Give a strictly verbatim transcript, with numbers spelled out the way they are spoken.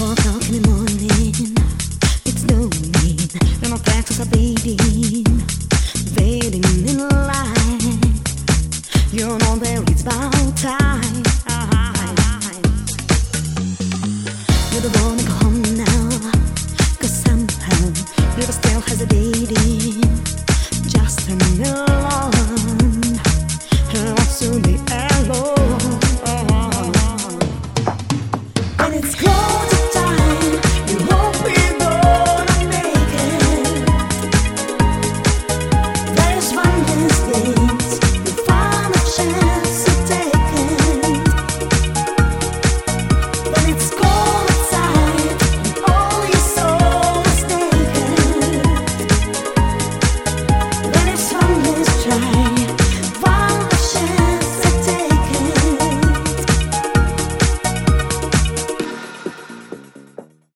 Four o'clock in the morning, it's dawning. Then my breakfast are fading, fading in light. You know that it's about time. You're the one